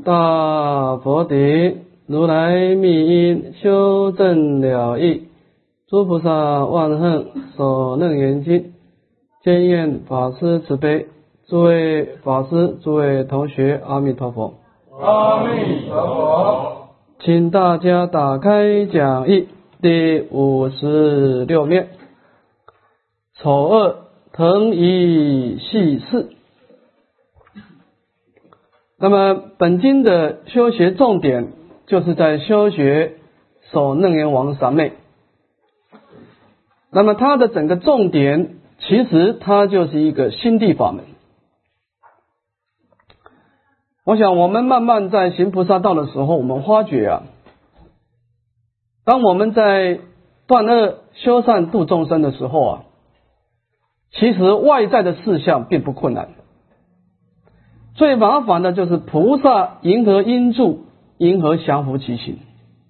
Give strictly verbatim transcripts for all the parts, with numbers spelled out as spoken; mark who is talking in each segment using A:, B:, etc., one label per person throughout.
A: 大佛顶，如来密因修正了义，诸菩萨万恨所能言尽。见愿法师慈悲，诸位法师、诸位同学，阿弥陀佛。
B: 阿弥陀佛。
A: 请大家打开讲义第五十六面，丑恶腾夷系四。那么本经的修学重点就是在修学首楞严王三昧。那么它的整个重点其实它就是一个心地法门。我想我们慢慢在行菩萨道的时候，我们发觉啊，当我们在断恶修善度众生的时候啊，其实外在的事项并不困难，最麻烦的就是菩萨迎合因住，迎合降伏其心。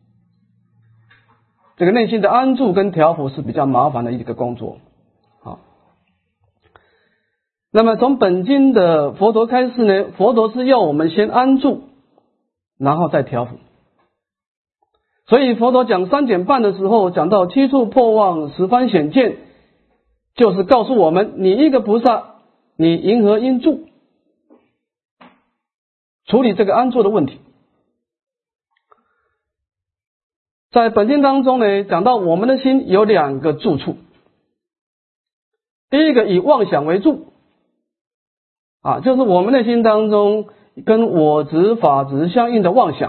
A: 这个内心的安住跟调伏是比较麻烦的一个工作。好，那么从本经的佛陀开示呢，佛陀是要我们先安住，然后再调伏。所以佛陀讲三减半的时候，讲到七处破妄，十方显见，就是告诉我们，你一个菩萨，你迎合因住，处理这个安住的问题。在本经当中呢，讲到我们的心有两个住处。第一个以妄想为住啊，就是我们内心当中跟我执法执相应的妄想。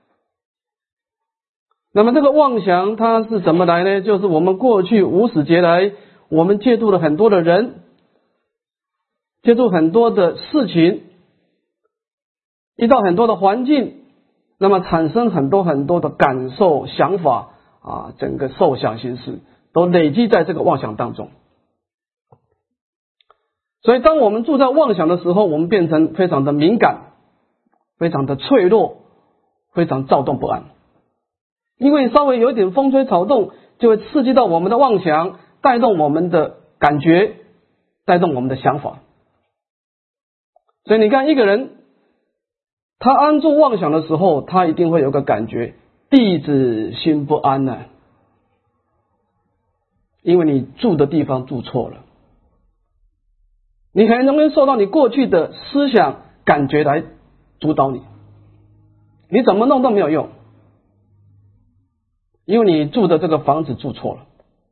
A: 那么这个妄想它是怎么来呢？就是我们过去无始劫来，我们接触了很多的人，接触很多的事情，遇到很多的环境，那么产生很多很多的感受想法啊，整个受想行识都累积在这个妄想当中。所以当我们住在妄想的时候，我们变成非常的敏感，非常的脆弱，非常躁动不安。因为稍微有一点风吹草动，就会刺激到我们的妄想，带动我们的感觉，带动我们的想法。所以你看一个人他安住妄想的时候，他一定会有个感觉，弟子心不安啊，因为你住的地方住错了，你很容易受到你过去的思想感觉来主导你，你怎么弄都没有用，因为你住的这个房子住错了。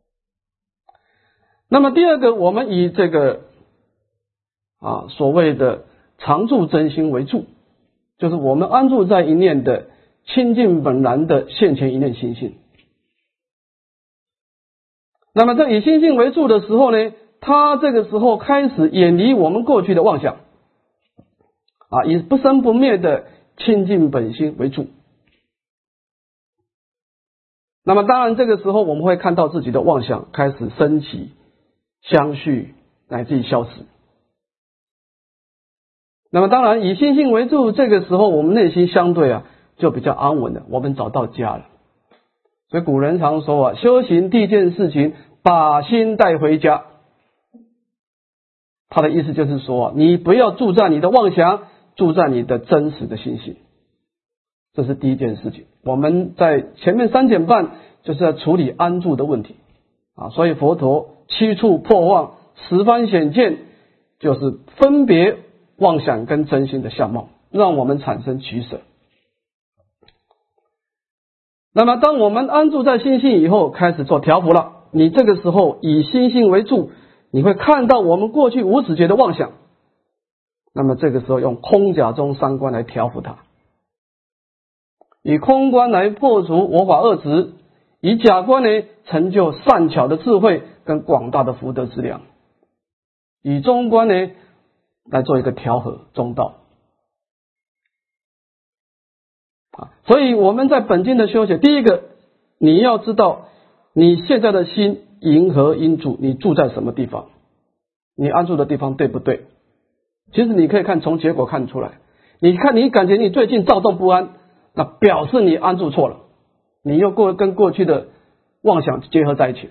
A: 那么第二个，我们以这个啊所谓的常住真心为住，就是我们安住在一念的清净本然的现前一念心性。那么在以心性为住的时候呢，他这个时候开始远离我们过去的妄想啊，以不生不灭的清净本心为住。那么当然这个时候我们会看到自己的妄想开始升起、相续乃至于消失。那么当然以心性为住，这个时候我们内心相对啊就比较安稳了，我们找到家了。所以古人常说啊，修行第一件事情把心带回家。他的意思就是说，你不要住在你的妄想，住在你的真实的心性，这是第一件事情。我们在前面三减半就是要处理安住的问题啊，所以佛陀七处破妄，十方显见，就是分别妄想跟真心的相貌，让我们产生取舍。那么当我们安住在心性以后，开始做调伏了，你这个时候以心性为住，你会看到我们过去无始劫的妄想，那么这个时候用空假中三观来调伏它，以空观来破除我法恶执，以假观呢成就善巧的智慧跟广大的福德之量，以中观呢来做一个调和中道啊。所以我们在本经的修学，第一个你要知道你现在的心迎合因住，你住在什么地方，你安住的地方对不对？其实你可以看从结果看出来，你看你感觉你最近躁动不安，那表示你安住错了，你又过跟过去的妄想结合在一起了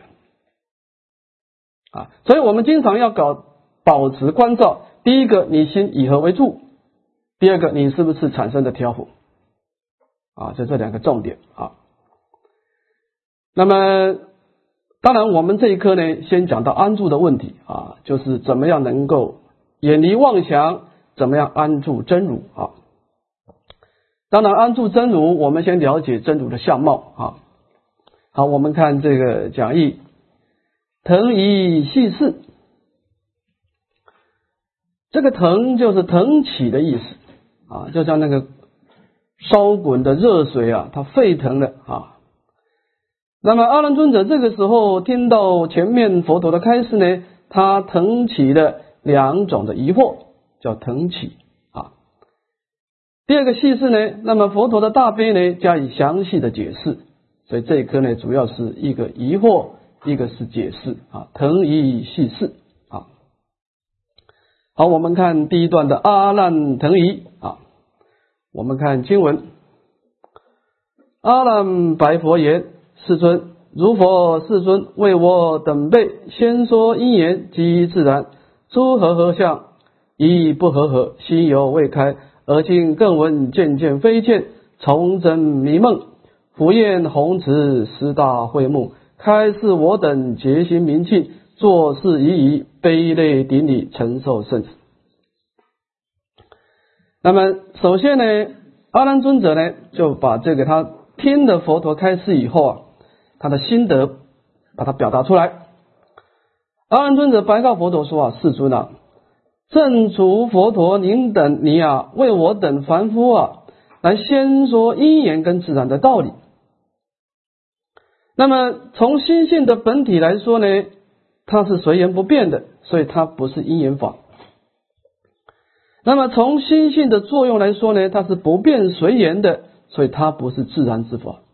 A: 啊。所以我们经常要搞保持关照，第一个你心以何为住， 第二个，你是不是产生的调伏啊？就这两个重点啊。那么当然我们这一课呢，先讲到安住的问题啊，就是怎么样能够远离妄想，怎么样安住真如啊。当然安住真如，我们先了解真如的相貌啊。好，我们看这个讲义，腾以细事，这个腾就是腾起的意思啊，就像那个烧滚的热水啊，它沸腾了啊。那么阿难尊者这个时候听到前面佛陀的开示呢，他腾起了两种的疑惑，叫腾起啊。第二个细事呢，那么佛陀的大悲呢加以详细的解释，所以这一课呢主要是一个疑惑，一个是解释啊，腾以细事啊。好，我们看第一段的阿难腾疑啊，我们看经文，阿难白佛言：世尊，如佛世尊为我等辈先说因缘及自然，诸合合相亦不合合，心犹未开，而今更闻渐渐非渐，重真迷梦，福焰弘持十大会目，开示我等结心明庆，做事宜宜，悲泪顶礼，承受圣旨。那么首先呢，阿难尊者呢就把这个他听了佛陀开示以后啊，他的心得把它表达出来。阿难尊者白告佛陀说啊，世尊啊，正除佛陀您等你啊，为我等凡夫啊来先说因缘跟自然的道理。那么从心性的本体来说呢，它是随缘不变的，所以它不是因缘法。那么从心性的作用来说呢，它是不变随缘的，所以它不是自然之法。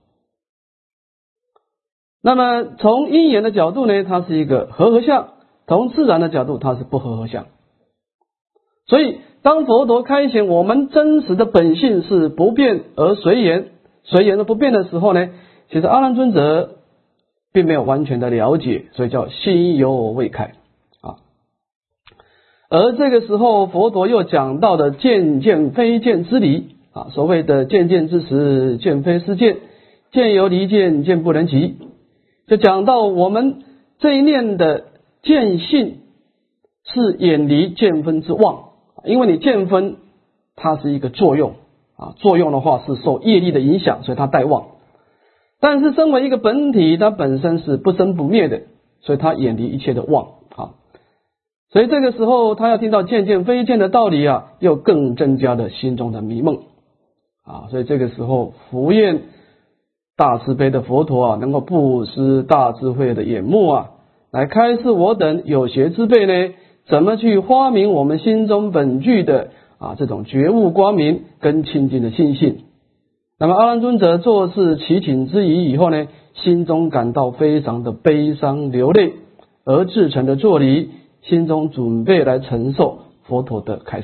A: 那么从因缘的角度呢，它是一个合合相，从自然的角度它是不合合相。所以当佛陀开显我们真实的本性是不变而随缘，随缘而不变的时候呢，其实阿难尊者并没有完全的了解，所以叫心犹未开啊。而这个时候佛陀又讲到的见见非见之理啊，所谓的见见之时，见非是见，见由离见，见不能及，就讲到我们这一念的见性是远离见分之妄，因为你见分它是一个作用啊，作用的话是受业力的影响，所以它带妄。但是身为一个本体，它本身是不生不灭的，所以它远离一切的妄啊。所以这个时候他要听到见见非见的道理啊，又更增加了心中的迷梦啊。所以这个时候福愿大慈悲的佛陀啊，能够布施大智慧的眼目啊，来开示我等有学之辈呢，怎么去发明我们心中本具的啊这种觉悟光明跟清净的心性。那么阿难尊者做事祈请之仪以后呢，心中感到非常的悲伤流泪，而至诚的作礼，心中准备来承受佛陀的开示。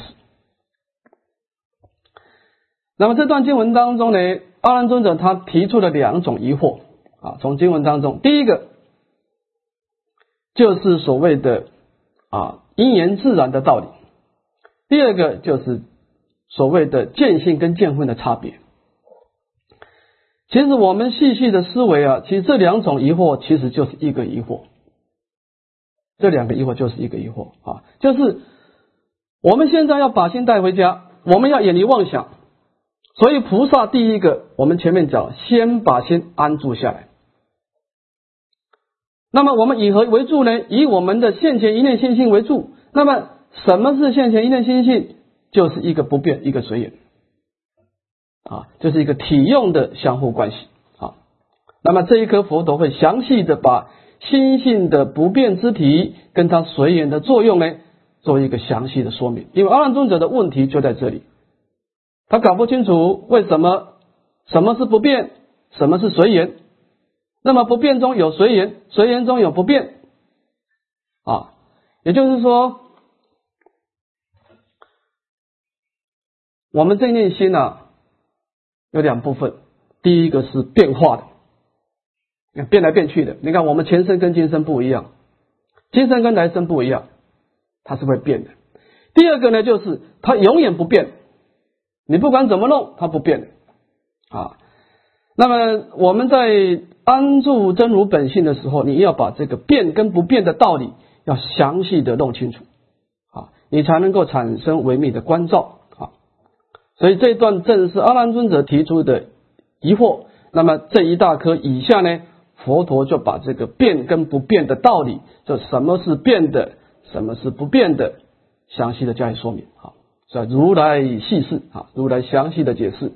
A: 那么这段经文当中呢，阿难尊者他提出了两种疑惑啊，从经文当中，第一个就是所谓的啊因缘自然的道理，第二个就是所谓的见性跟见分的差别。其实我们细细的思维啊，其实这两种疑惑其实就是一个疑惑，这两个疑惑就是一个疑惑啊，就是我们现在要把心带回家，我们要远离妄想，所以菩萨第一个，我们前面讲，先把心安住下来。那么我们以何为住呢？以我们的现前一念心性为住。那么什么是现前一念心性？就是一个不变，一个随缘啊，就是一个体用的相互关系啊。那么这一颗佛陀会详细的把心性的不变之体跟它随缘的作用呢，做一个详细的说明。因为阿难尊者的问题就在这里，他搞不清楚为什么什么是不变，什么是随缘。那么不变中有随缘，随缘中有不变啊，也就是说，我们这念心啊有两部分，第一个是变化的，变来变去的。你看我们前生跟今生不一样，今生跟来生不一样，它是会变的。第二个呢，就是它永远不变， 你不管怎么弄，它不变的啊。那么我们在安住真如本性的时候，你要把这个变跟不变的道理要详细的弄清楚啊，你才能够产生微密的关照啊。所以这一段正是阿难尊者提出的疑惑。那么这一大科以下呢，佛陀就把这个变跟不变的道理，就什么是变的，什么是不变的，详细的加以说明啊。所以如来细释啊，如来详细的解释。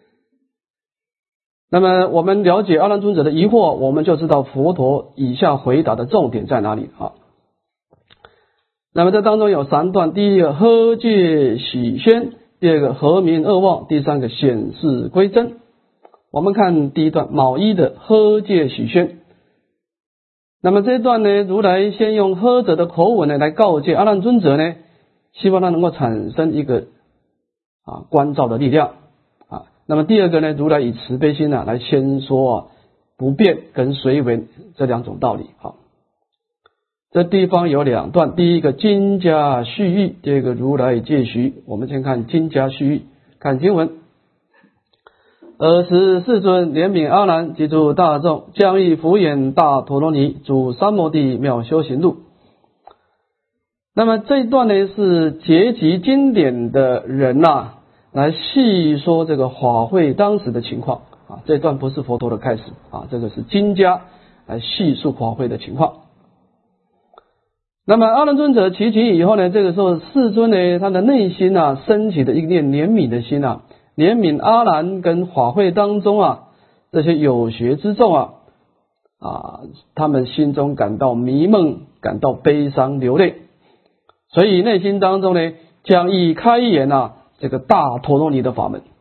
A: 那么我们了解阿难尊者的疑惑，我们就知道佛陀以下回答的重点在哪里啊。那么这当中有三段，第一个呵戒喜宣，第二个和名恶妄，第三个显示归真。我们看第一段卯一的呵戒喜宣。那么这一段呢，如来先用呵者的口吻呢来告诫阿难尊者呢，希望他能够产生一个啊关照的力量啊。那么第二个呢，如来以慈悲心啊来先说啊不变跟随缘这两种道理。好，这地方有两段，第一个经家序义，第二个如来戒许。我们先看经家序义，看经文。尔时世尊怜悯阿难及诸大众，将以福眼大陀罗尼主三摩地妙修行路。那么这一段呢，是结集经典的人呐、啊，来细说这个法会当时的情况啊。这一段不是佛陀的开始啊，这个是经家来细述法会的情况。那么阿难尊者齐集以后呢，这个时候世尊呢，他的内心啊升起的一念怜悯的心啊，怜悯阿难跟法会当中啊这些有学之众啊啊，他们心中感到迷梦，感到悲伤流泪，所以内心当中呢，将以开言啊这个大陀罗尼的法门。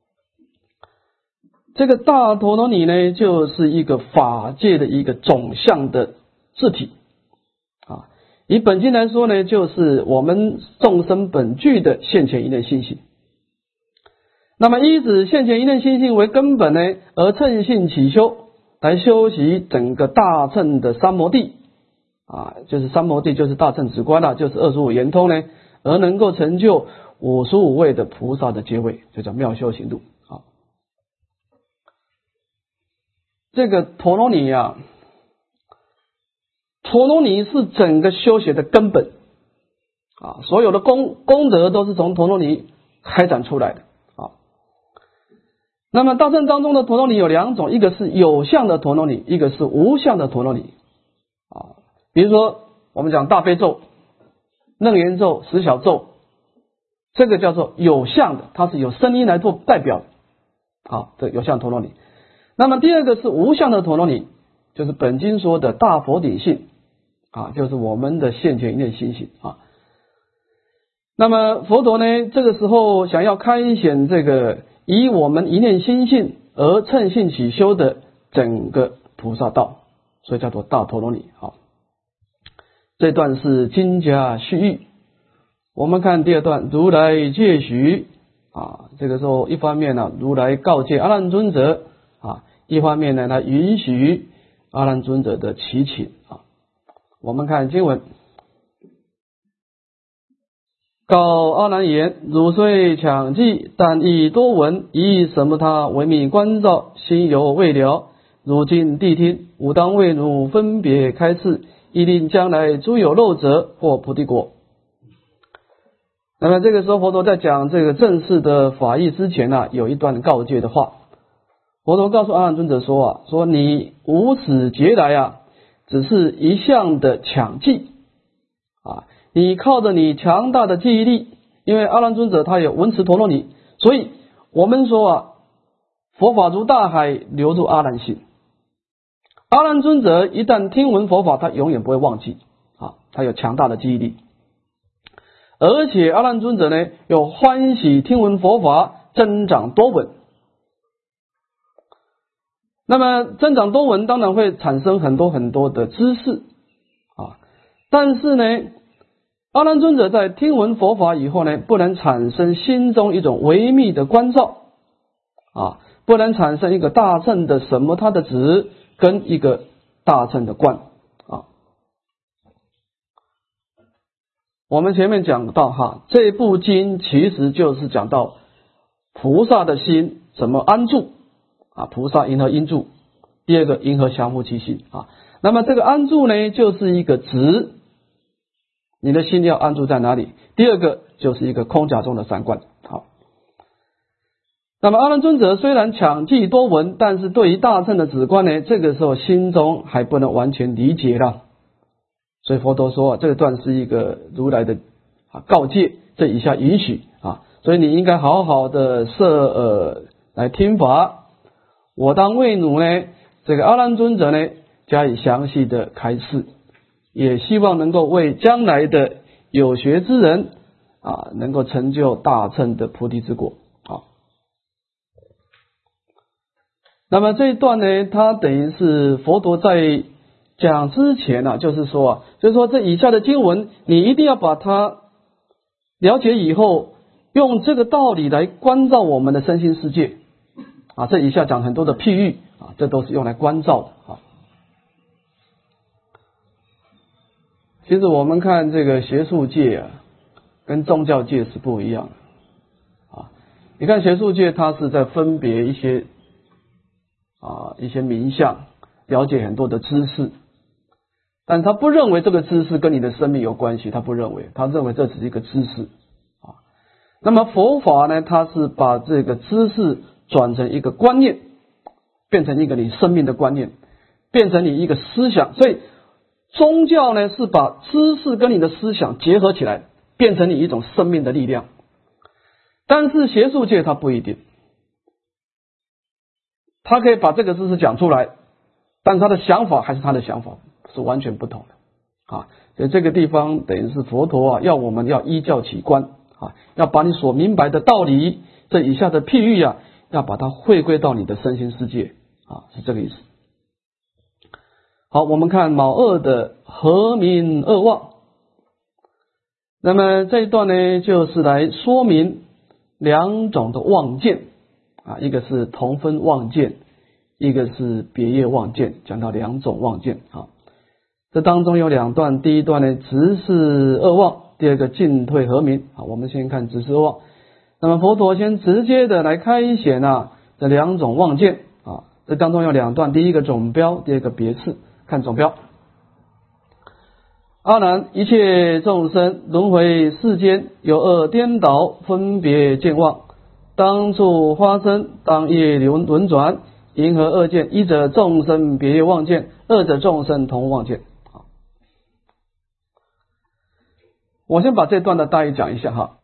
A: 这个大陀罗尼呢，就是一个法界的一个总相的字体啊。以本经来说呢，就是我们众生本具的现前一念心性。那么依止现前一念心性为根本呢，而乘性起修，来修习整个大乘的三摩地啊，就是三摩地就是大乘止观啊，就是二十五圆通呢，而能够成就五十五位的菩萨的阶位，就叫妙修行路啊。这个陀罗尼啊，陀罗尼是整个修学的根本啊，所有的功功德都是从陀罗尼开展出来的啊。那么大乘当中的陀罗尼有两种，一个是有相的陀罗尼，一个是无相的陀罗尼啊。比如说我们讲大悲咒、楞严咒、十小咒，这个叫做有相的，它是有声音来做代表的，好，这有相陀罗尼。那么第二个是无相的陀罗尼，就是本经说的大佛顶性啊，就是我们的现前一念心性啊。那么佛陀呢，这个时候想要开显这个以我们一念心性而乘性起修的整个菩萨道，所以叫做大陀罗尼。好，这段是经家序义。我们看第二段，如来戒许啊，这个时候一方面呢，如来告诫阿难尊者啊，一方面呢，他允许阿难尊者的祈请啊。我们看经文，告阿难言：汝虽强记，但亦多闻，以什么他为名关照，心犹未了。如今谛听，吾当为汝分别开示，以令将来诸有漏者获菩提果。那么这个时候佛陀在讲这个正式的法义之前啊，有一段告诫的话。佛陀告诉阿难尊者说啊，说你无始劫来啊，只是一向的强记啊，你靠着你强大的记忆力，因为阿难尊者他有闻持陀罗尼，所以我们说啊，佛法如大海，流入阿难心。阿难尊者一旦听闻佛法，他永远不会忘记啊，他有强大的记忆力。而且阿难尊者呢，有欢喜听闻佛法，增长多闻。那么增长多闻当然会产生很多很多的知识啊，但是呢，阿难尊者在听闻佛法以后呢，不能产生心中一种微密的关照啊，不能产生一个大乘的什么他的执跟一个大乘的观啊。我们前面讲到哈，这部经其实就是讲到菩萨的心怎么安住啊？菩萨因何因住？第二个因何降伏其心啊？那么这个安住呢，就是一个执，你的心要安住在哪里？第二个就是一个空假中的三观。好，那么阿难尊者虽然强记多闻，但是对于大乘的止观呢，这个时候心中还不能完全理解了。所以佛陀说啊，这个段是一个如来的啊告诫，这以下允许啊，所以你应该好好的摄耳来听法。我当为汝呢，这个阿难尊者呢加以详细的开示，也希望能够为将来的有学之人啊，能够成就大乘的菩提之果。好，那么这一段呢，它等于是佛陀在讲之前啊，就是说啊，就是说这以下的经文，你一定要把它了解以后，用这个道理来关照我们的身心世界啊。这以下讲很多的譬喻啊，这都是用来关照的啊。其实我们看这个学术界啊，跟宗教界是不一样的啊。你看学术界，它是在分别一些啊一些名相，了解很多的知识。但他不认为这个知识跟你的生命有关系，他不认为，他认为这只是一个知识啊。那么佛法呢，它是把这个知识转成一个观念，变成一个你生命的观念，变成你一个思想。所以宗教呢，是把知识跟你的思想结合起来，变成你一种生命的力量。但是学术界它不一定，他可以把这个知识讲出来，但他的想法还是他的想法，是完全不同的啊。所以这个地方等于是佛陀啊，要我们要依教起观啊，要把你所明白的道理，这以下的譬喻啊，要把它汇归到你的身心世界啊，是这个意思。好，我们看卯二的和名二妄。那么这一段呢，就是来说明两种的妄见啊，一个是同分妄见，一个是别业妄见，讲到两种妄见啊。这当中有两段，第一段呢直是二妄，第二个进退和名啊。我们先看直是二妄。那么佛陀先直接的来开显啊这两种妄见啊。这当中有两段，第一个总标，第二个别次。看总标。阿难，一切众生轮回世间，有二颠倒，分别见妄，当处发生，当业轮轮转，因何二见？一者众生别业妄见，二者众生同妄见。我先把这段的大意讲一下哈。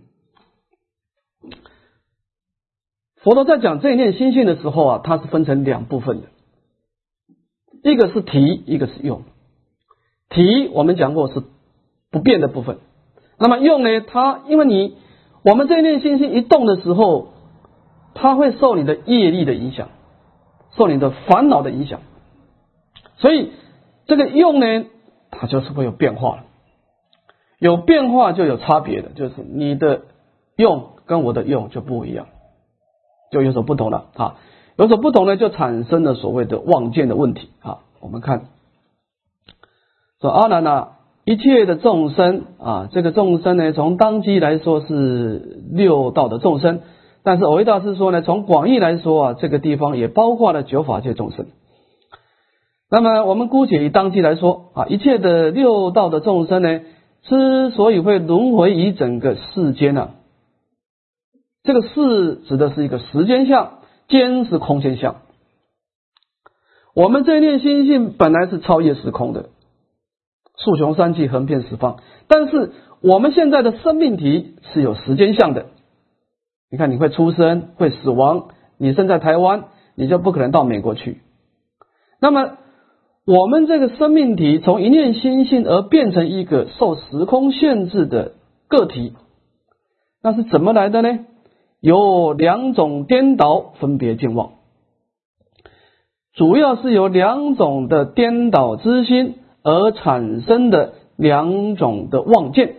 A: 佛陀在讲这一念心性的时候啊，它是分成两部分的，一个是提，一个是用。提我们讲过是不变的部分，那么用呢，它因为你我们这一念心性一动的时候，它会受你的业力的影响，受你的烦恼的影响，所以这个用呢，它就是会有变化了。有变化就有差别的，就是你的用跟我的用就不一样，就有所不同了啊。有所不同呢，就产生了所谓的妄见的问题啊。我们看说阿难啊，一切的众生啊，这个众生呢，从当机来说是六道的众生，但是藕益大师说呢，从广义来说啊，这个地方也包括了九法界众生。那么我们姑且以当机来说啊，一切的六道的众生呢，之所以会轮回于整个世间呢、啊，这个世指的是一个时间相，间是空间相。我们这一念心性本来是超越时空的，数穷三际，横遍十方，但是我们现在的生命体是有时间相的。你看，你会出生，会死亡，你生在台湾，你就不可能到美国去。那么我们这个生命体从一念心性而变成一个受时空限制的个体，那是怎么来的呢？有两种颠倒分别见妄，主要是由两种的颠倒之心而产生的两种的妄见。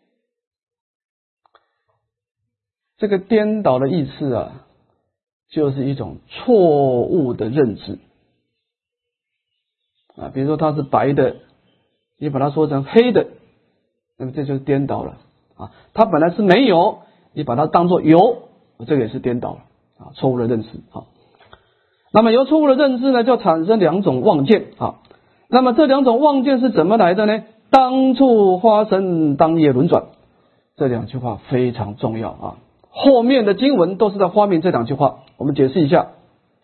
A: 这个颠倒的意思啊，就是一种错误的认知啊。比如说它是白的，你把它说成黑的，那么这就是颠倒了啊。它本来是没有，你把它当作有， 这个也是颠倒了啊，错误的认知啊。那么由错误的认知呢，就产生两种妄见啊。那么这两种妄见是怎么来的呢？当处发生，当夜轮转，这两句话非常重要啊。后面的经文都是在发明这两句话，我们解释一下。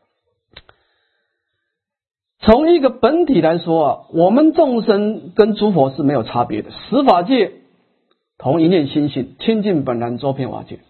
A: 从一个本体来说啊，我们众生跟诸佛是没有差别的，十法界同一念心性，清净本然，周遍法界。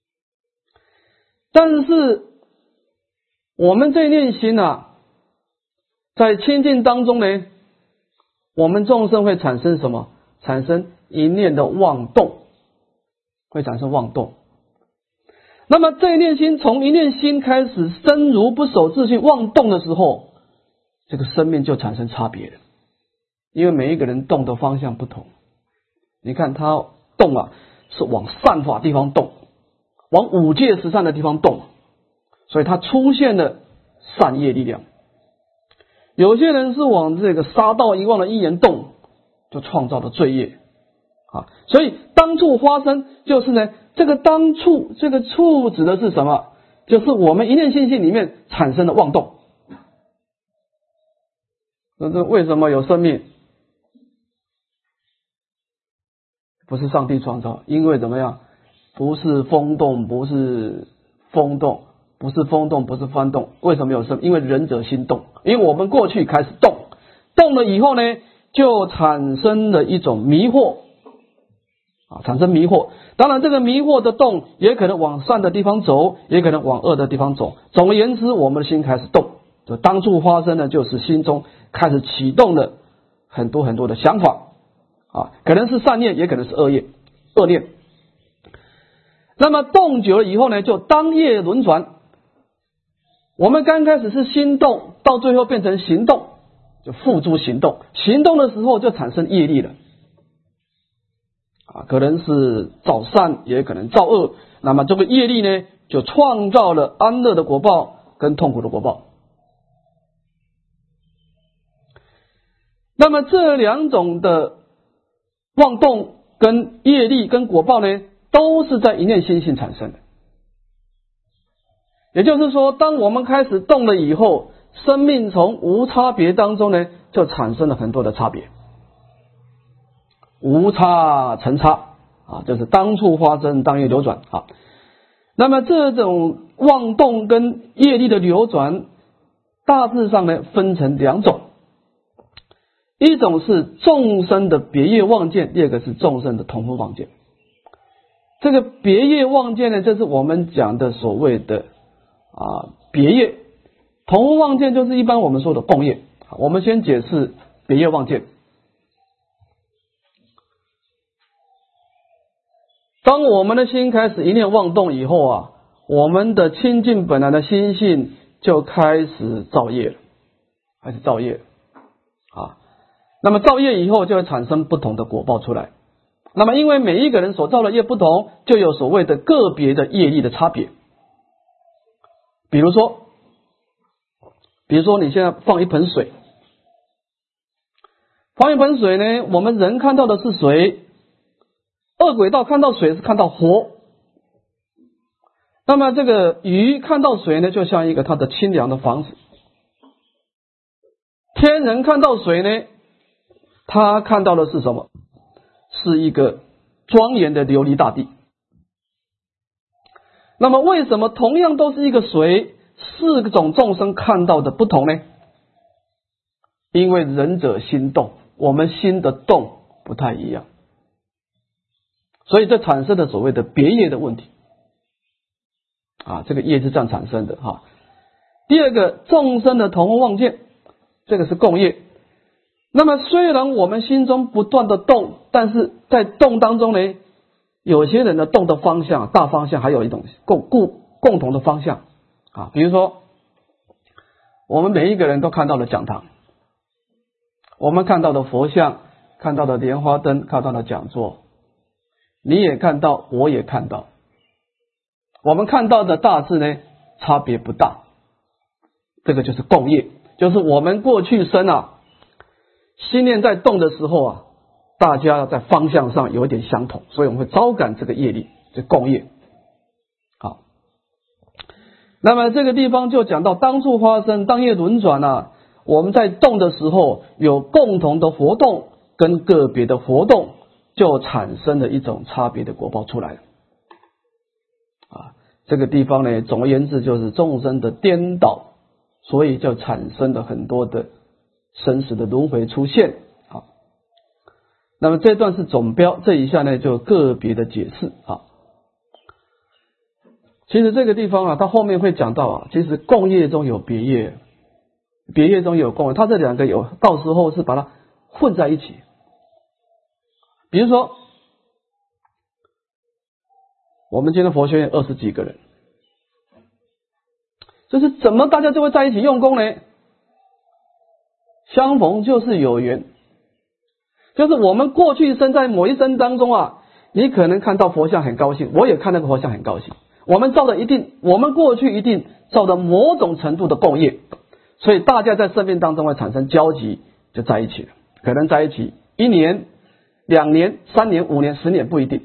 A: 但是我们这一念心啊，在清净当中呢，我们众生会产生什么？产生一念的妄动，会产生妄动。那么这一念心从一念心开始深如不守自性妄动的时候，这个生命就产生差别了。因为每一个人动的方向不同，你看他动啊，是往善法地方动，往五戒十善的地方动，所以他出现了善业力量。有些人是往这个杀盗淫妄的因缘动，就创造了罪业啊。所以当处发生就是呢，这个当处，这个处指的是什么？就是我们一念心性里面产生的妄动。那这为什么有生命？不是上帝创造，因为怎么样？不是风动，不是风动，不是风动，不是幡动。为什么有生命？因为仁者心动。因为我们过去开始动，动了以后呢，就产生了一种迷惑啊，产生迷惑。当然，这个迷惑的动也可能往善的地方走，也可能往恶的地方走。总而言之，我们的心开始动，就当处发生的就是心中开始启动了很多很多的想法啊，可能是善念，也可能是恶业、恶念。那么动久了以后呢，就当夜轮转。我们刚开始是心动，到最后变成行动，就付诸行动。行动的时候就产生业力了啊，可能是造善，也可能造恶。那么这个业力呢，就创造了安乐的果报跟痛苦的果报。那么这两种的妄动跟业力跟果报呢，都是在一念心性产生的。也就是说，当我们开始动了以后，生命从无差别当中呢，就产生了很多的差别。无差成差啊，就是当处发生，当夜流转啊。那么这种妄动跟业力的流转，大致上呢分成两种，一种是众生的别业妄见，第二个是众生的同分妄见。这个别业妄见呢，这是我们讲的所谓的啊别业，同分妄见就是一般我们说的共业。我们先解释别业妄见。当我们的心开始一念妄动以后啊，我们的清净本来的心性就开始造业了，开始造业啊。那么造业以后就会产生不同的果报出来。那么因为每一个人所造的业不同，就有所谓的个别的业力的差别。比如说，比如说你现在放一盆水，放一盆水呢，我们人看到的是水，恶鬼道看到水是看到火。那么这个鱼看到水呢，就像一个它的清凉的房子。天人看到水呢，他看到的是什么？是一个庄严的琉璃大地。那么为什么同样都是一个水，四种众生看到的不同呢？因为仁者心动，我们心的动不太一样，所以这产生了所谓的别业的问题啊，这个业是这样产生的哈。第二个，众生的同分妄见，这个是共业。那么虽然我们心中不断的动，但是在动当中呢，有些人的动的方向，大方向还有一种共共共同的方向啊。比如说，我们每一个人都看到了讲堂，我们看到的佛像，看到的莲花灯，看到的讲座，你也看到，我也看到，我们看到的大致呢差别不大，这个就是共业，就是我们过去生啊，心念在动的时候啊，大家在方向上有一点相同，所以我们会招感这个业力，这共业。好， 那么这个地方就讲到当处发生，当业轮转啊，我们在动的时候有共同的活动跟个别的活动，就产生了一种差别的果报出来了啊。这个地方呢，总而言之就是众生的颠倒，所以就产生了很多的生死的轮回出现啊。那么这段是总标，这一下呢就个别的解释啊。其实这个地方啊，它后面会讲到啊，其实共业中有别业，别业中有共业，它这两个有到时候是把它混在一起。比如说，我们今天佛学院二十几个人，就是怎么大家就会在一起用功呢？相逢就是有缘，就是我们过去生在某一生当中啊，你可能看到佛像很高兴，我也看那个佛像很高兴。我们造的一定，我们过去一定造的某种程度的共业，所以大家在生命当中会产生交集，就在一起了。可能在一起一年、两年、三年、五年、十年不一定，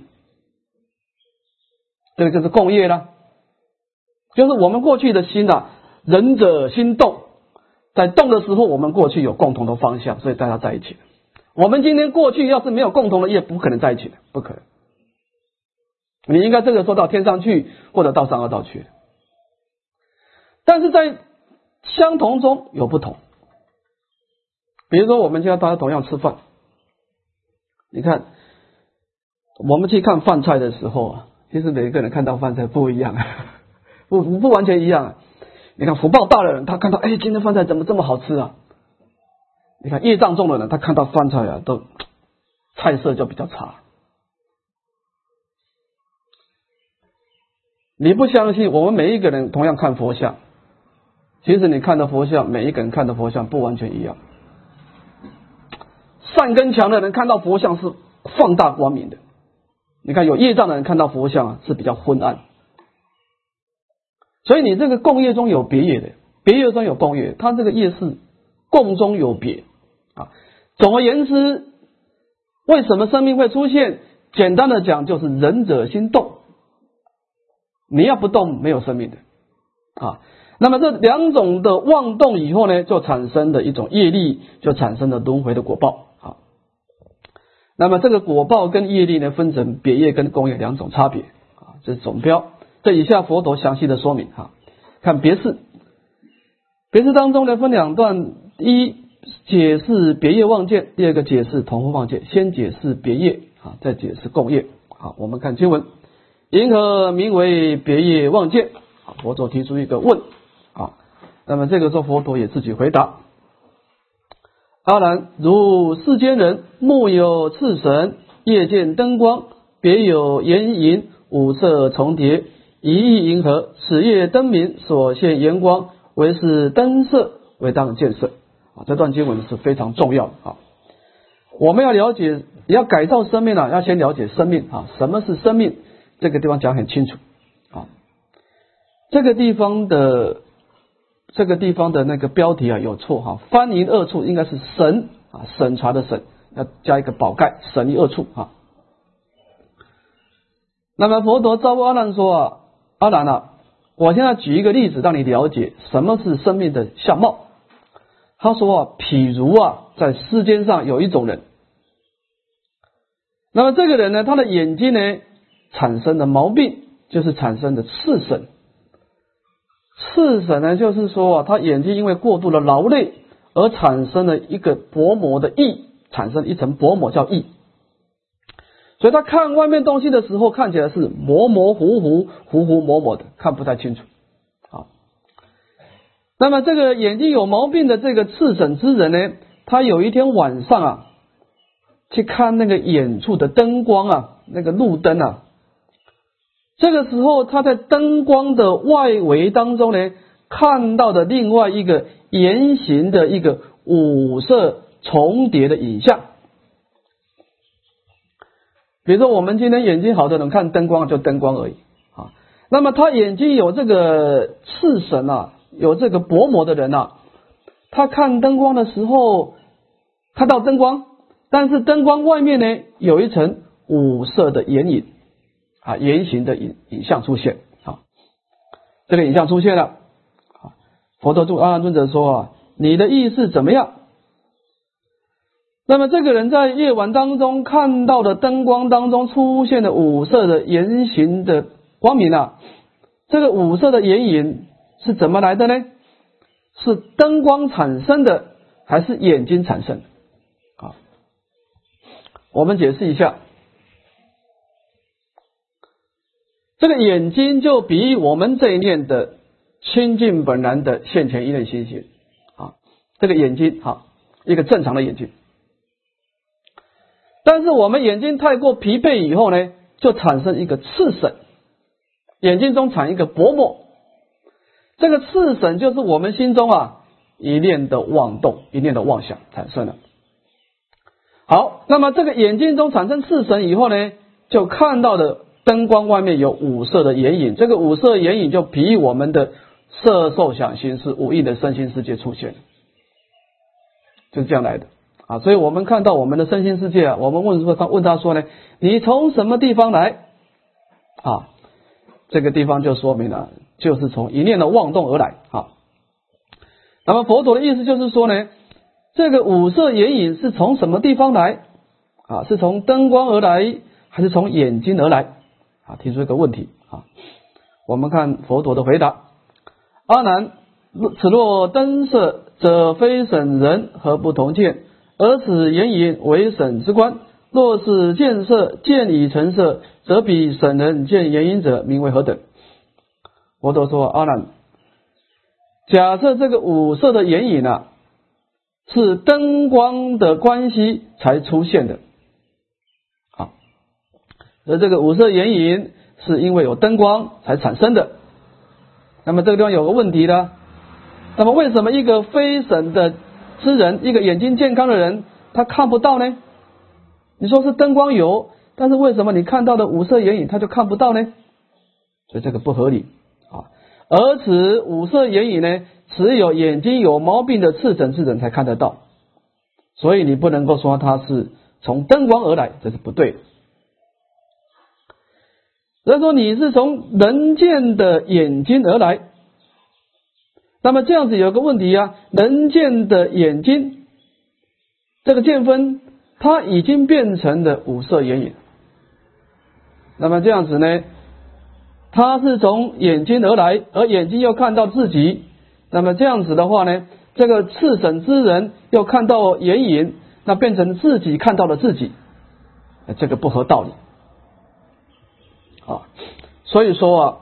A: 这个就是共业了。就是我们过去的心啊，仁者心动，在动的时候，我们过去有共同的方向，所以大家在一起了。我们今天过去要是没有共同的业，不可能在一起的，不可能。你应该这个时候到天上去，或者到三恶道去。但是在相同中有不同。比如说我们现在大家同样吃饭，你看我们去看饭菜的时候啊，其实每个人看到饭菜不一样，不不完全一样。你看福报大的人，他看到哎今天饭菜怎么这么好吃啊？你看业障重的人，他看到饭菜啊都菜色就比较差。你不相信，我们每一个人同样看佛像，其实你看的佛像，每一个人看的佛像不完全一样。善根强的人看到佛像是放大光明的，你看有业障的人看到佛像啊是比较昏暗。所以你这个共业中有别业的，别业中有共业，它这个业是共中有别啊。总而言之，为什么生命会出现？简单的讲，就是仁者心动。你要不动，没有生命的啊。那么这两种的妄动以后呢，就产生的一种业力，就产生了轮回的果报啊。那么这个果报跟业力呢，分成别业跟共业两种差别啊，这是总标。这以下佛陀详细的说明哈。看别释，别释当中呢分两段，一解释别业妄见，第二个解释同分妄见。先解释别业啊，再解释共业。好，我们看经文。因何名为别业妄见？佛陀提出一个问啊，那么这个时候佛陀也自己回答：阿难，如世间人目有赤神，夜见灯光，别有炎银五色重叠，一意银河，此夜灯明所现炎光，为是灯色，为当见色啊。这段经文是非常重要啊。我们要了解，要改造生命啊，要先了解生命啊，什么是生命？这个地方讲很清楚啊，这个地方的这个地方的那个标题啊有错哈，翻译二处应该是审啊，审查的审，要加一个宝盖，审议二处啊。那么佛陀招阿难说啊，阿难啊，我现在举一个例子让你了解什么是生命的相貌。他说啊，譬如啊，在世间上有一种人，那么这个人呢，他的眼睛呢产生的毛病，就是产生的赤损。赤损呢，就是说啊，他眼睛因为过度的劳累而产生了一个薄膜的翳，产生一层薄膜叫翳，所以他看外面东西的时候，看起来是模模糊糊、糊糊模模的，看不太清楚啊。那么这个眼睛有毛病的这个赤损之人呢，他有一天晚上啊，去看那个远处的灯光啊，那个路灯啊。这个时候他在灯光的外围当中呢，看到的另外一个圆形的一个五色重叠的影像。比如说我们今天眼睛好的人看灯光就灯光而已啊，那么他眼睛有这个赤损啊，有这个薄膜的人啊，他看灯光的时候看到灯光，但是灯光外面呢有一层五色的眼影啊，圆形的影影像出现啊。 这个影像出现了。佛陀对阿难尊者说啊，你的意识怎么样？那么这个人在夜晚当中看到的灯光当中出现的五色的圆形的光明啊，这个五色的眼影是怎么来的呢？是灯光产生的还是眼睛产生的？啊，我们解释一下，这个眼睛就比喻我们这一念的清净本然的现前一念心性啊，这个眼睛啊，一个正常的眼睛。但是我们眼睛太过疲惫以后呢，就产生一个赤神，眼睛中产一个薄膜，这个赤神就是我们心中啊一念的妄动，一念的妄想产生了。好，那么这个眼睛中产生赤神以后呢，就看到的灯光外面有五色的眼影，这个五色眼影就比喻我们的色受想行识五蕴的身心世界出现，就是这样来的啊。所以我们看到我们的身心世界啊，我们问说他问他说呢，你从什么地方来啊？这个地方就说明了，就是从一念的妄动而来啊。那么佛陀的意思就是说呢，这个五色眼影是从什么地方来啊？是从灯光而来，还是从眼睛而来啊？提出一个问题啊。我们看佛陀的回答：阿难，此若灯色，则非审人，何不同见？而此眼影为审之观。若是见色，见已成色，则比审人见眼影者，名为何等？佛陀说：阿难，假设这个五色的眼影啊，是灯光的关系才出现的，好，而这个五色眼影是因为有灯光才产生的。那么这个地方有个问题呢，那么为什么一个非审的之人，一个眼睛健康的人，他看不到呢？你说是灯光有，但是为什么你看到的五色眼影他就看不到呢？所以这个不合理啊。而此五色眼影呢，只有眼睛有毛病的赤神之人才看得到，所以你不能够说它是从灯光而来，这是不对的。所以说你是从能见的眼睛而来，那么这样子有个问题啊，能见的眼睛这个见分它已经变成了五色眼影，那么这样子呢，它是从眼睛而来，而眼睛又看到自己，那么这样子的话呢，这个赤审之人又看到眼影，那变成自己看到了自己，这个不合道理啊。所以说啊，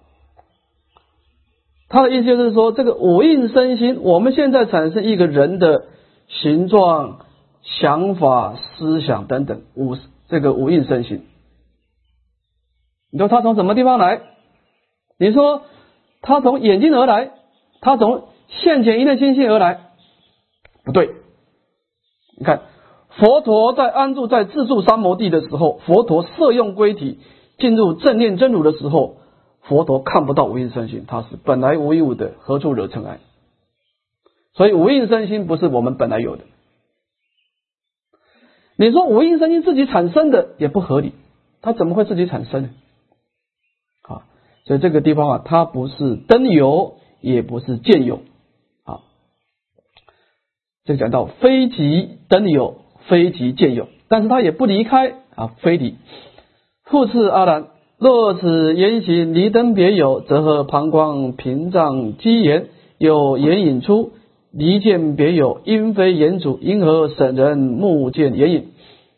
A: 他的意思就是说，这个五蕴身心，我们现在产生一个人的形状、想法、思想等等五这个五蕴身心，你说他从什么地方来？你说他从眼睛而来，他从现前一念心性而来，不对。你看佛陀在安住在自住三摩地的时候，佛陀摄用归体进入正念真如的时候，佛陀看不到五蕴身心，它是本来无一物的，何处惹尘埃？所以五蕴身心不是我们本来有的。你说五蕴身心自己产生的也不合理，它怎么会自己产生呢？啊，所以这个地方啊，它不是灯有，也不是见有啊。这个讲到非即灯有，非即见有，但是它也不离开啊，非离。复次阿难，若此言行离灯别有，则何膀胱屏障机言，有眼影出，离见别有，因非眼主，因何审人目见眼影？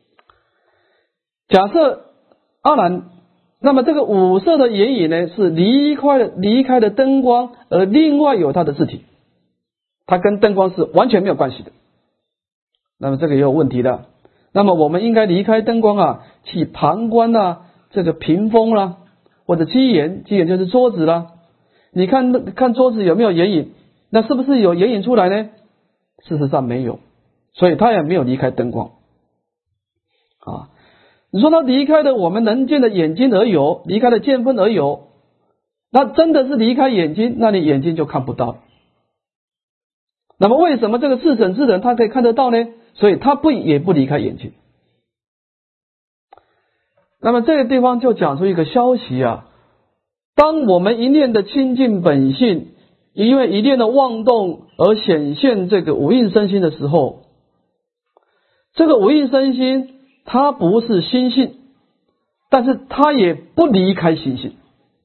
A: 假设阿难，那么这个五色的眼影呢，是离开了离开了灯光，而另外有它的自体，它跟灯光是完全没有关系的。那么这个也有问题的。那么我们应该离开灯光啊，去旁观啊，这个屏风啦、啊，或者机眼，机眼就是桌子啦。你看看桌子有没有眼影？那是不是有眼影出来呢？事实上没有，所以它也没有离开灯光啊。你说它离开了我们能见的眼睛而有，离开了见分而有，那真的是离开眼睛，那你眼睛就看不到。那么为什么这个赤审之人他可以看得到呢？所以他不也不离开眼睛。那么这个地方就讲出一个消息啊， 当我们一念的清净本性，因为一念的妄动而显现这个五蕴身心的时候，这个五蕴身心它不是心性，但是它也不离开心性，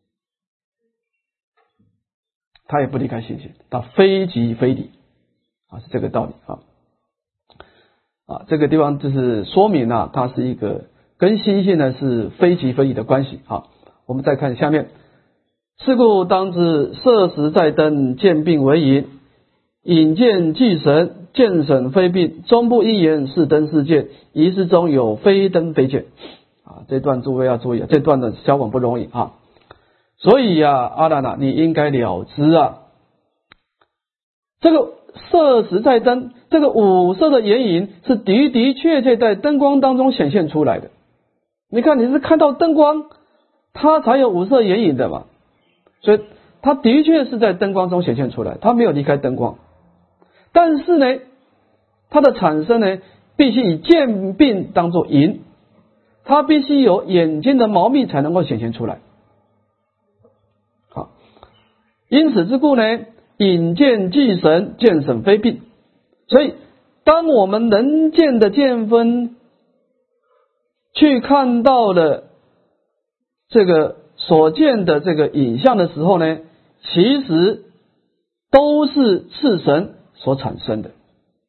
A: 它也不离开心性，它非即非离啊，是这个道理啊。啊，这个地方就是说明啊，它是一个跟心性呢是非即非离的关系啊。我们再看下面，是故当知色实在灯，见病为影，影见即神，见神非病，终不一言是灯是见，疑是中有非灯非见啊。这段诸位要注意啊，这段的消往不容易啊。所以呀、啊，阿难啊，你应该了知啊，这个色实在灯，这个五色的眼影是的的确确在灯光当中显现出来的。你看，你是看到灯光，它才有五色眼影的嘛，所以它的确是在灯光中显现出来，它没有离开灯光。但是呢，它的产生呢，必须以见病当作因，它必须有眼睛的毛密才能够显现出来。好，因此之故呢，引见即神，见神非病。所以当我们能见的见分去看到了这个所见的这个影像的时候呢，其实都是次神所产生的，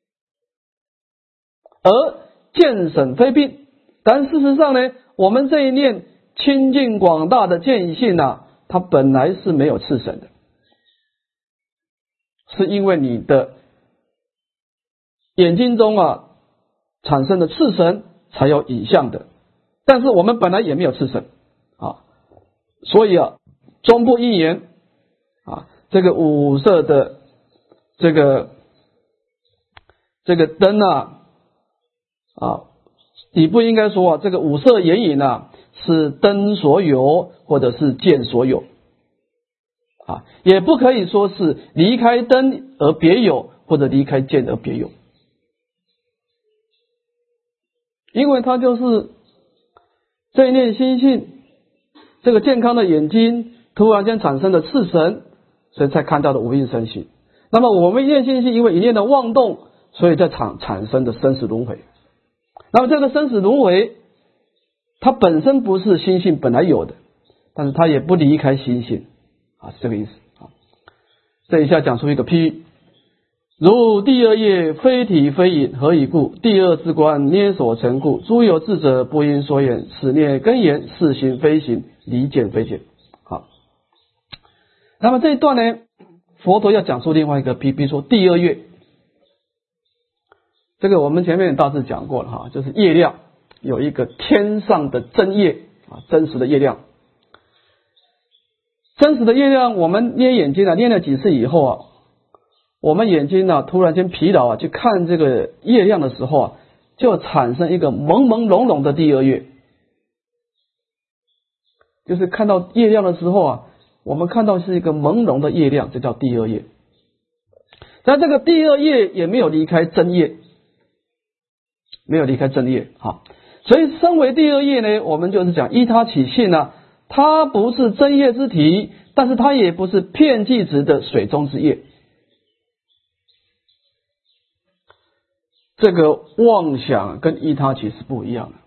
A: 而见神非病。但事实上呢，我们这一念清净广大的见性啊，它本来是没有次神的，是因为你的眼睛中啊产生的次神才有影像的，但是我们本来也没有次神啊，所以啊，终不一言啊，这个五色的这个这个灯啊啊，你不应该说啊，这个五色眼影啊是灯所有或者是见所有啊，也不可以说是离开灯而别有，或者离开见而别有，因为它就是这一念心性，这个健康的眼睛突然间产生的次神，所以才看到的五蕴身心。那么我们一念心性因为一念的妄动，所以在产产生的生死轮回。那么这个生死轮回，它本身不是心性本来有的，但是它也不离开心性啊，是这个意思啊。这一下讲出一个譬喻，如第二业非体非影，何以故？第二之观捏所成故。诸有智者不因所言，此念根言，是行非行，离见非见。好，那么这一段呢，佛陀要讲述另外一个譬，比如说第二业，这个我们前面大致讲过了哈，就是业量有一个天上的真业啊，真实的业量。真实的业量，我们捏眼睛啊，捏了几次以后啊，我们眼睛啊突然间疲劳啊，去看这个业量的时候啊，就产生一个朦朦胧胧的第二业。就是看到业量的时候啊，我们看到是一个朦胧的业量，这叫第二业。但这个第二业也没有离开真业，没有离开真业啊。所以身为第二业呢，我们就是讲依他起性啊，它不是真业之体，但是它也不是片剂质的水中之业。这个妄想跟依他起是不一样的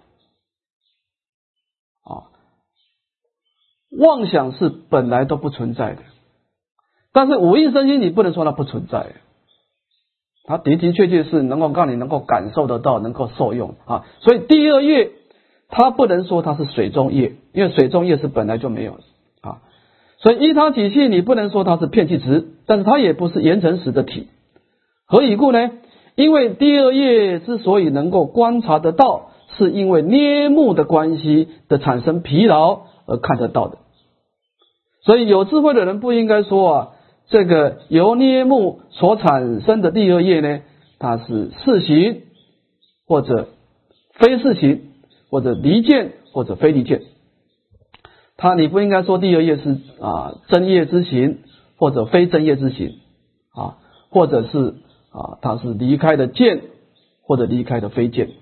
A: 啊，妄想是本来都不存在的，但是五蕴身心你不能说它不存在，它的的确确是能够让你能够感受得到，能够受用啊。所以第二业它不能说它是水中业，因为水中业是本来就没有的啊。所以依他起性你不能说它是片剂质，但是它也不是严成实的体。何以故呢？因为第二业之所以能够观察得到，是因为捏目的关系的产生疲劳而看得到的。所以有智慧的人不应该说啊，这个由捏目所产生的第二业呢，它是是行或者非是行，或者离见或者非离见。他你不应该说第二业是啊真业之行，或者非真业之行啊，或者是啊它是离开的见，或者离开的非见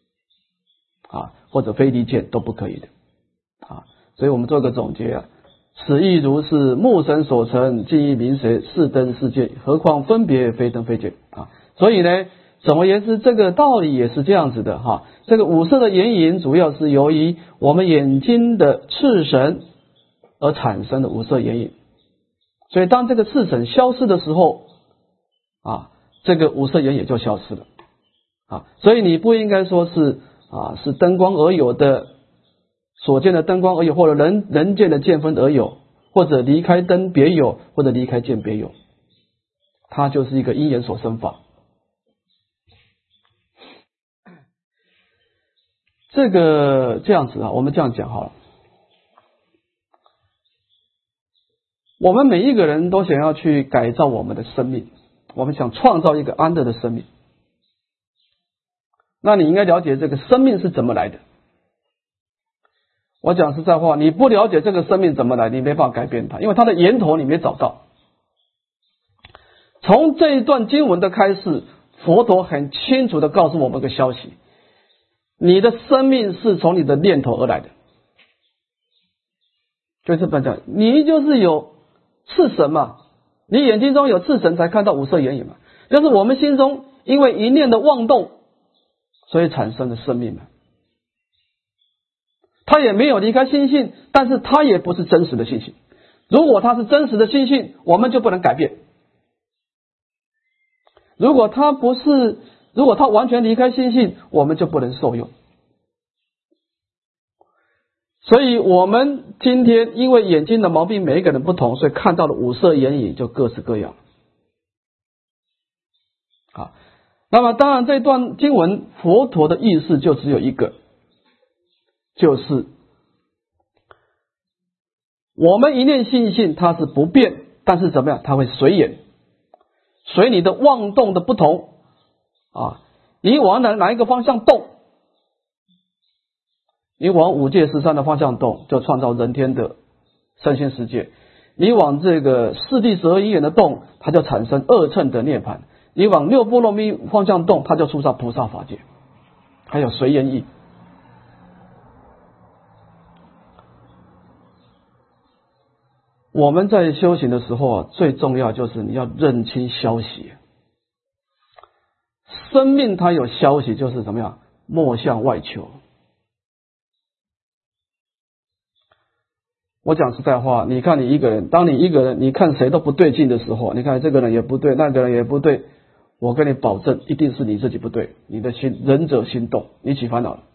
A: 啊，或者非离见都不可以的啊。所以我们做个总结啊， 此亦如是，目神所成，尽亦明谁？是灯是界，何况分别非灯非界啊？所以呢，总而言之，这个道理也是这样子的哈。这个五色的眼影，主要是由于我们眼睛的赤神而产生的五色眼影。所以，当这个赤神消失的时候，啊，这个五色眼也就消失了啊。所以你不应该说是啊，是灯光而有的。所见的灯光而有，或者人人见的见分而有，或者离开灯别有，或者离开见别有，它就是一个因缘所生法。这个这样子啊，我们这样讲好了。我们每一个人都想要去改造我们的生命，我们想创造一个安乐的生命。那你应该了解这个生命是怎么来的。我讲实在话，你不了解这个生命怎么来，你没办法改变它，因为它的源头你没找到。从这一段经文的开示，佛陀很清楚的告诉我们个消息：你的生命是从你的念头而来的。就是这么讲，你就是有赤神嘛，你眼睛中有赤神才看到五色眼影嘛，就是我们心中因为一念的妄动，所以产生的生命嘛。它也没有离开心性，但是它也不是真实的心性。如果它是真实的心性，我们就不能改变。如果它不是，如果它完全离开心性，我们就不能受用。所以我们今天因为眼睛的毛病每一个人不同，所以看到的五色眼影就各式各样。好，那么当然这段经文佛陀的意思就只有一个，就是我们一念心性它是不变，但是怎么样，它会随缘，随你的妄动的不同啊，你往哪哪一个方向动，你往五界十三的方向动，就创造人天的身心世界；你往这个四谛十二因缘的动，它就产生二乘的涅槃；你往六波罗蜜方向动，它就出上菩萨法界。还有随缘意。我们在修行的时候啊，最重要就是你要认清消息。生命它有消息，就是怎么样？莫向外求。我讲实在话，你看你一个人，当你一个人，你看谁都不对劲的时候，你看这个人也不对，那个人也不对，我跟你保证，一定是你自己不对，你的心仁者心动，你起烦恼了。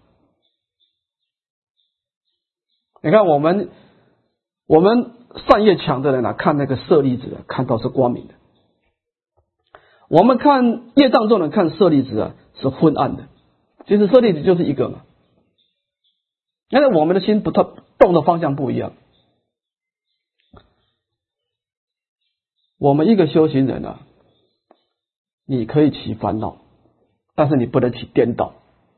A: 你看我们我们善业强的人啊，看那个舍利子啊，看到是光明的；我们看业障重的人看舍利子啊，是昏暗的。其实舍利子就是一个嘛，但是我们的心不动动的方向不一样。我们一个修行人啊，你可以起烦恼，但是你不能起颠倒。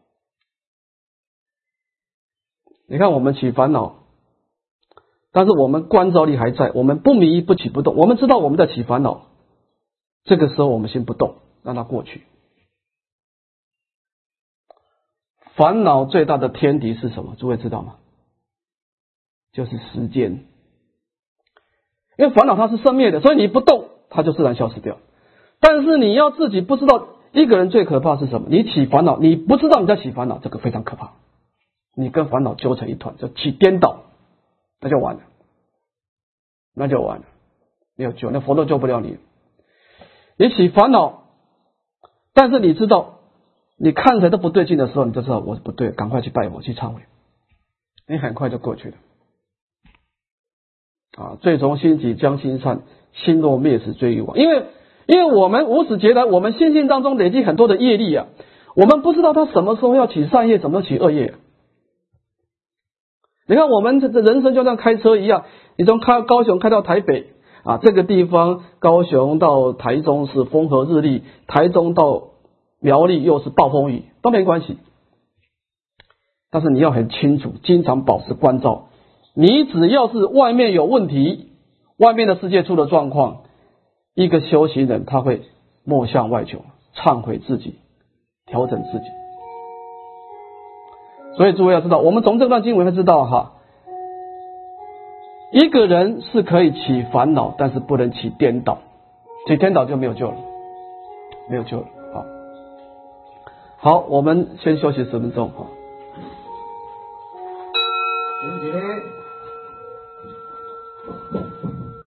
A: 你看我们起烦恼，但是我们观照力还在，我们不迷不起不动，我们知道我们在起烦恼，这个时候我们先不动，让它过去。烦恼最大的天敌是什么？诸位知道吗？就是时间。因为烦恼它是生灭的，所以你不动，它就自然消失掉。但是你要自己不知道，一个人最可怕是什么？你起烦恼，你不知道你在起烦恼，这个非常可怕。你跟烦恼纠成一团，就起颠倒，那就完了，那就完了，没有救，那佛都救不了你。你起烦恼，但是你知道，你看谁都不对劲的时候，你就知道我不对，赶快去拜佛，去忏悔，你很快就过去了。啊，最从心起将心散，心若灭时追忆往。因为因为我们无始劫来，我们心性当中累积很多的业力啊，我们不知道他什么时候要起善业，什么时候起恶业、啊。你看我们这人生就像开车一样，你从开高雄开到台北啊，这个地方高雄到台中是风和日丽，台中到苗栗又是暴风雨，都没关系。但是你要很清楚，经常保持关照。你只要是外面有问题，外面的世界出了状况，一个修行人他会莫向外求，忏悔自己，调整自己。所以诸位要知道，我们从这段经文会知道哈， 一个人是可以起烦恼，但是不能起颠倒，起颠倒就没有救了，没有救了。好，好，我们先休息十分钟。好。